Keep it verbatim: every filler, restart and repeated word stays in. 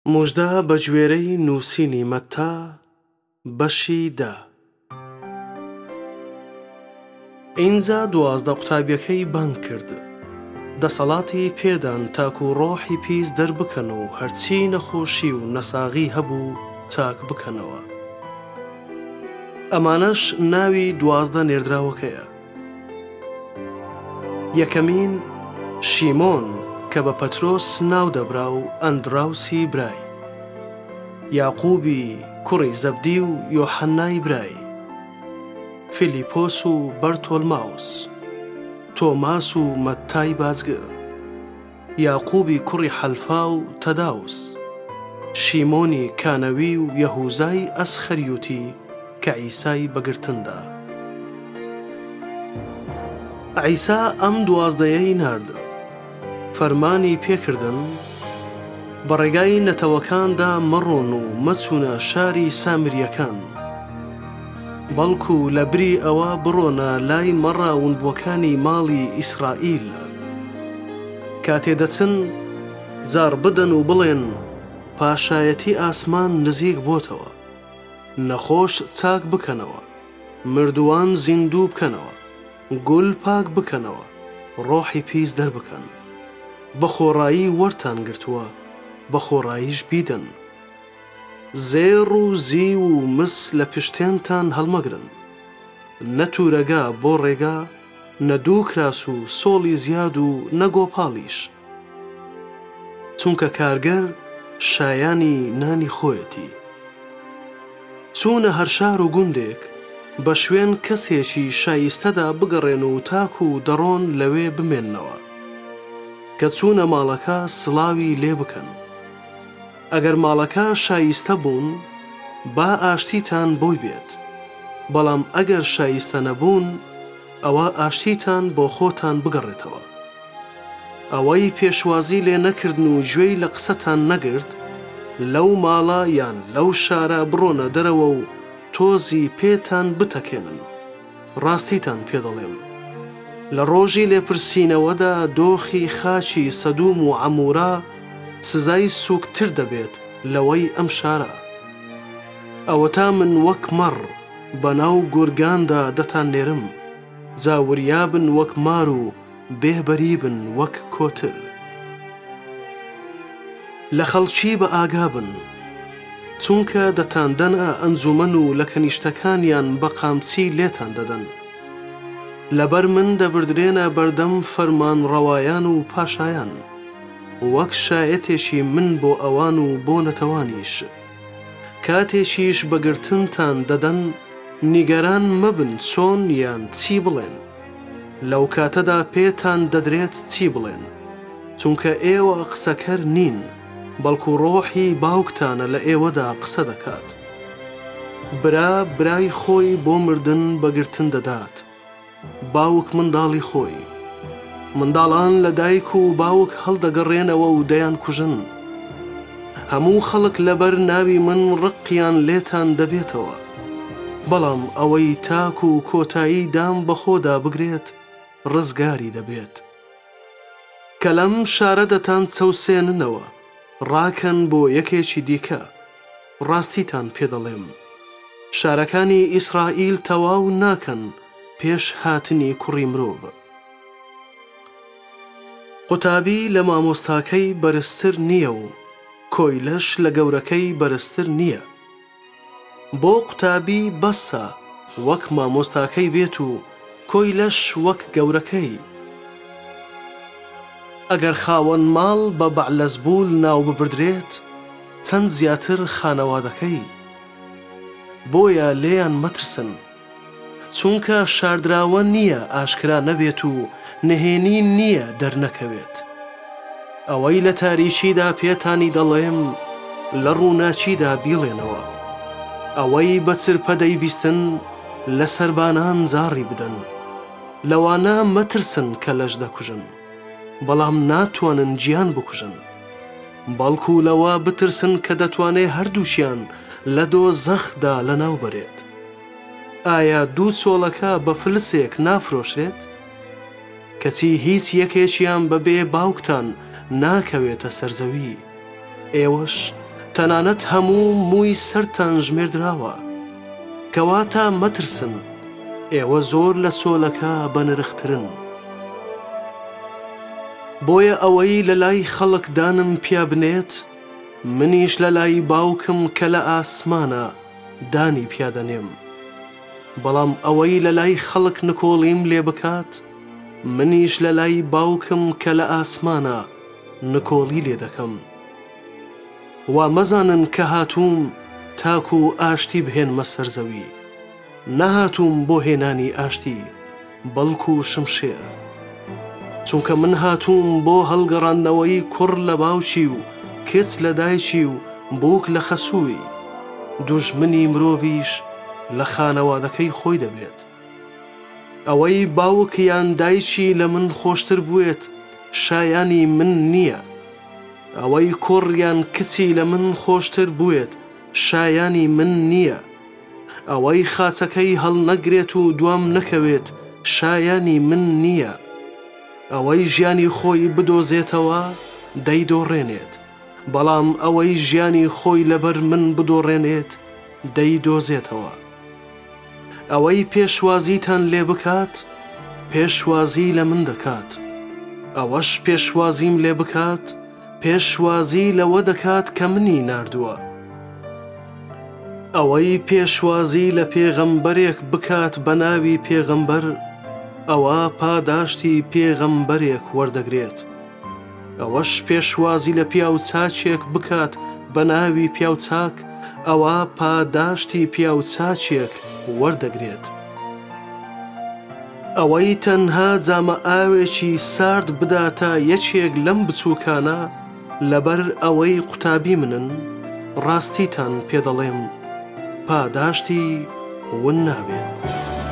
موژدە بە گوێرەی نووسینی مەتتا بەشی دا. ئینجا دوازدە قوتابیەکەی بانگ کرد، دەسەڵاتی پێدان تاکو ڕۆحی پیس دەربکەن و هەرچی نەخۆشی و نەساغی هەبوو چاک بکەنەوە. ئەمانەش ناوی دوازدە نێردراوەکەیە. یەکەمین شیمۆن کە بە پەترۆس ناو دەبرا و ئەندراوسی برای، یاقوبی کوڕی زەبدی و یۆحەنای برای، فیلیپۆس و بەرتۆلماوس، تۆماس و مەتتای بازگر، یاقوبی کوڕی حەلفا و تەداوس، شیمۆنی کانەوی و یەهوزای ئەسخەریوتی کە عیسای بەگرتندا. عیسا ئەم دوازدەیەی نارد، فەرمانی پێکردن بە ڕێگای نەتەوەکاندا مەڕۆن و مەچونە شاری سامریەکان، بەڵکو لە بری ئەوە بڕۆنە لای مەڕاونبووەکانی ماڵی ئیسرائیل. کاتێ دەچن جار بدەن و بڵێن پاشایەتی ئاسمان نزیک بۆتەوە، نەخۆش چاک بکەنەوە، مردووان زیندوو بکەنەوە، گول پاک بکەنەوە، ڕۆحی پیس دەربکەن. بە خۆڕایی وەرتان گرتووە، بە خۆڕاییش بیدەن. زێڕ و زی و مس لە پشتێنتان هەڵمەگرن، نەتورەگا بۆ ڕێگا، نەدوو کراس و سۆڵی زیاد و نەگۆپاڵیش، چونکە کارگەر شایانی نانی خۆیەتی. چوونە هەر شار و گوندێک بە شوێن کەسێکی شایستەدا بگەڕێن و تاک و دەڕۆن لەوێ بمێننەوە. کە چوونە ماڵەکە سڵاوی لێ بکەن. ئەگەر ماڵەکە شایستە بوون با ئاشتیتان بۆی بێت، بەڵام ئەگەر شایستە نەبوون ئەوە ئاشتیتان بۆ خۆتان بگەڕێتەوە. ئەوەی پێشوازی لێ نەکردن و گوێی لە قسەتان نەگرت، لەو ماڵە یان لەو شارە بڕۆنە دەرەوە و تۆزی پێتان بتەکێنن. ڕاستیتان پێدەڵێم، لە ڕۆژی لێپرسینەوەدا دۆخی خاچی سەدوم و عەمورا سزای سووکتر دەبێت لەوەی ئەم شارە. ئەوە تا من وەک مەڕ بەناو گورگاندا دەتان نێرم، جاوریابن وەک مار و بێبەریبن وەک کۆتر. لە خەڵکی بە ئاگا بن، چونکە دەتاندەنە ئەنجومەن و لە کەنیشتەکانیان بە قامچی لێتان دەدەن. لەبەر من دەبردرێنە بەردەم فەرمان ڕەوایان و پاشایان، وەک شایەتێکی من بۆ ئەوان و بۆ نەتەوانیش. کاتێکیش بەگرتنتان دەدەن نیگەران مەبن چۆن یان چی بڵێن. لەو کاتەدا پێتان دەدرێت چی بڵێن، چونکە ئێوە قسەکەر نین، بەڵکو ڕۆحی باوکتانە لە ئێوەدا قسە دەکات. برا برای خۆی بۆ مردن بەگرتن دەدات، باوک منداڵی خۆی. منداڵان لە دایک و باوک هەڵدەگەڕێنەوە و دەیان کوژن. هەموو خەڵک لەبەر ناوی من ڕقیان لێتان دەبێتەوە، بەڵام ئەوەی تاک و کۆتایی دام بە خۆدا بگرێت ڕزگاری دەبێت. کە لەم شارە دەتان چەوسێننەوە، ڕاکەن بۆ یەکێکی دیکە. ڕاستیتان پێدەڵێم، شارەکانی ئیسرائیل تەواو ناکەن پێش هاتنی کوڕی مرۆڤ. قوتابی لە مامۆستاکەی بەرزتر نییە و کۆیلەش لە گەورەکەی بەرزتر نییە. بۆ قوتابی بەسە وەک مامۆستاکەی بێت و کۆیلەش وەک گەورەکەی. ئەگەر خاوەن ماڵ بە بەعلەزبوول ناو ببردرێت، چەند زیاتر خانەوادەکەی. بۆیە لێیان مەترسن، چونکە شاردراوە نییە ئاشکرا نەبێت و نهێنی نییە دەرنەکەوێت. ئەوەی لە تاریشیدا پێتانی دەڵێم لە ڕووناچیدا بیڵێنەوە. ئەوەی بە چرپە دەیبیستن لە سەربانان زاڕی بدەن. لەوانە مەترسن کە لەش دەکوژن، بەڵام ناتوانن گیان بکوژن. بەڵکو لەوە بترسن کە دەتوانێ هەردووشیان لە دۆزەخدا لەناو بەرێت. ئایا دوو چۆڵەکە بە فلسێک نافرۆشرێت؟ کەچی هیچ یەکێکیان بەبێ باوکتان ناکەوێتە سەرزەوی. ئێوەش تەنانەت هەموو مووی سەرتان ژمێردراوە. کەواتە مەترسن، ئێوە زۆر لە چۆلەکە بەنرخترن. بۆیە ئەوەی لە لای خەڵک دانم پیا بنێت، منیش لە لای باوکم کە لە ئاسمانە دانی پیادەنێم. بەڵام ئەوەی لە لای خەڵک نکۆڵیم لێ بکات، منیش لە لای باوکم کە لە ئاسمانە نکۆڵی لێ دەکەم. وا مەزانن کە هاتووم تاکو و ئاشتی بهێنمە سەر زەوی. نەهاتووم بۆ هێنانی ئاشتی، بەڵکو و شمشێر. چونکە من هاتووم بۆ هەڵگەڕاندنەوەی کوڕ لە باوکی و کچ لە دایکی و بووک لە خەسووی. دوژمنی مرۆڤیش لە خانەوادەکەی خۆی دەبێت. ئەوەی باوک یان دایکی لە من خۆشتر بوێت شایانی من نییە. ئەوەی کوڕ یان کچی لە من خۆشتر بوێت شایانی من نییە. ئەوەی خاچەکەی هەڵنەگرێت و دوام نەکەوێت شایانی من نییە. ئەوەی ژیانی خۆی بدۆزێتەوە دەیدۆڕێنێت، بەڵام ئەوەی ژیانی خۆی لەبەر من بدۆڕێنێت دەیدۆزێتەوە. ئەوەی پێشوازیتان لێ بکات پێشوازی لە من دەکات. ئەوەش پێشوازیم لێ بکات پێشوازی لەوە دەکات کە منی ناردووە. ئەوەی پێشوازی لە پێغەمبەرێک بکات بە ناوی پێغەمبەر، ئەوە پاداشتی پێغەمبەرێک وەردەگرێت. ئەوەش پێشوازی لە پیاو چاچێک بکات بە ناوی پیاو چاک، ئەوە پاداشتی پیاو چاچێک وەردەگرێت. ئەوەی تەنها جامە ئاوێکی سارد بداتە یەکێک لەم بچووکانە لەبەر ئەوەی قوتابی منن، ڕاستیتان پێدەڵێم پاداشتی ون نابێت.